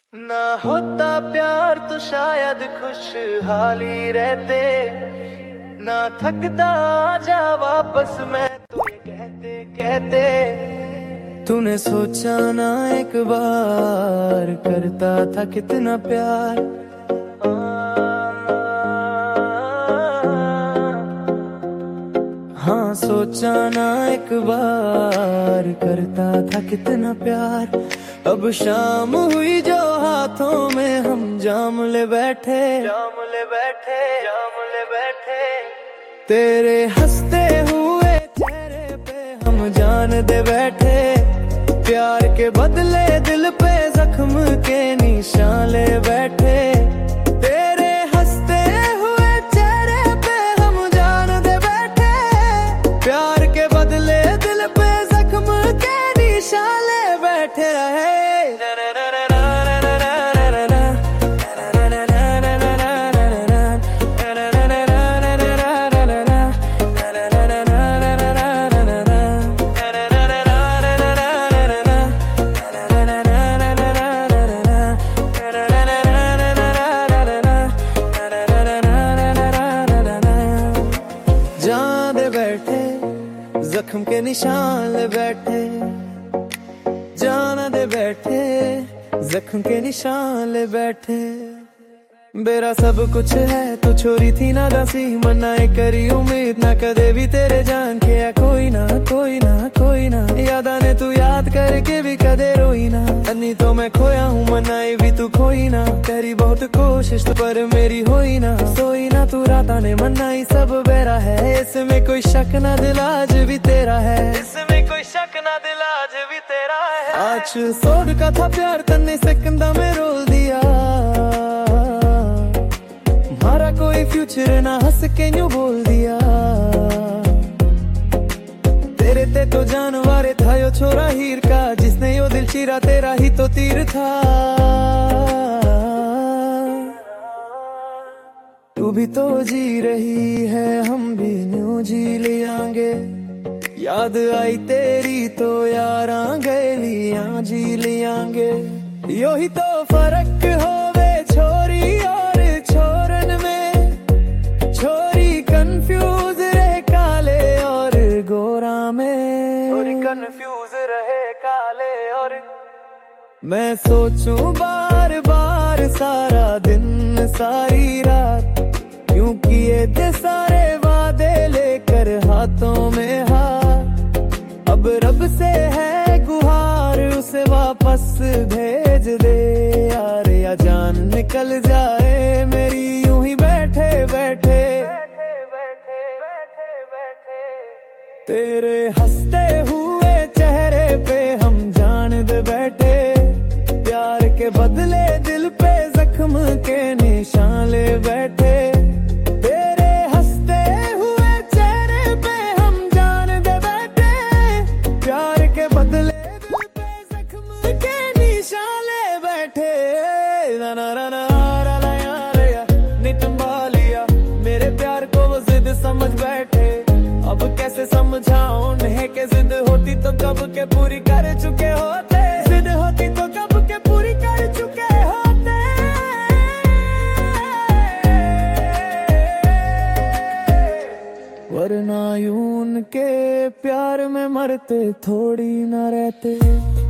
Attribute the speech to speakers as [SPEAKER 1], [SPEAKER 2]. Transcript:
[SPEAKER 1] ना होता प्यार तो शायद खुशहाली रहते, ना थकता जा वापस मैं तुम्हें कहते कहते। तूने सोचा ना एक बार करता था कितना प्यार। हाँ सोचा ना एक बार करता था कितना प्यार। अब शाम हुई जो हाथों में हम जाम ले बैठे, जाम ले बैठे, जाम ले बैठे। तेरे हंसते हुए चेहरे पे हम जान दे बैठे। प्यार के बदले दिल पे जख्म के निशान ले बैठे। तेरे हंसते हुए चेहरे पे हम जान दे बैठे। प्यार के बदले दिल पे जख्म के निशान ले बैठे रहे। जख्म के निशान ले बैठे, जाना दे बैठे। जख्म के निशान ले बैठे। मेरा सब कुछ है तू छोरी थी ना दासी। मनाए करी उम्मीद ना कदे भी तेरे जान के या कोई ना कोई ना कोई ना। यादा ने तू याद करके भी कदे रोई ना। अन्नी तो मैं खोया हूँ मनाई भी तू खोई ना। तेरी बहुत कोशिश तो पर मेरी होई ना। सोई ना तू राता ने मनाई सब बेरा है। इसमें कोई शक ना दिल आज भी तेरा है। इसमें कोई शक ना दिल आज भी तेरा है। आज सोड का था प्यार तन्ने सेकंदा में रोल दिया। हमारा कोई फ्यूचर ना हंस के न्यू बोल दिया। तेरे ते तो जानवर था यो छोरा हीर का। जिसने यो दिल चीरा तेरा ही तो तीर था। तू भी तो जी रही है हम भी न्यू जी लियांगे। याद आई तेरी तो यारा गए लिया जी लियांगे। यो ही तो फर्क होवे छोरी और छोरन में। छोरी कंफ्यूज रहे काले और गोरा में। छोरी कंफ्यूज रहे काले और। मैं सोचूं बार बार सारा दिन सारी रात। क्यों किए थे सारे वादे लेकर हाथों में हाथ। अब रब से है गुहार उसे वापस भेज दे यार। या जान निकल जाए मेरी यूं ही बैठे बैठे। तेरे हंसते हुए चेहरे पे हम जान दे बैठे। प्यार के बदले दिल पे जख्म के निशान ले बैठे। तेरे हंसते हुए चेहरे पे हम जान दे बैठे। प्यार के बदले दिल पे जख्म के निशान ले बैठे। ना ना ना ना रा यार या नितंबा लिया। मेरे प्यार को वो जिद समझ बैठे। अब कैसे समझाऊं उन्हें के जिद होती तो कब के पूरी कर चुके होते। जिद होती तो कब के पूरी कर चुके होते। वरना यूं उनके प्यार में मरते थोड़ी ना रहते।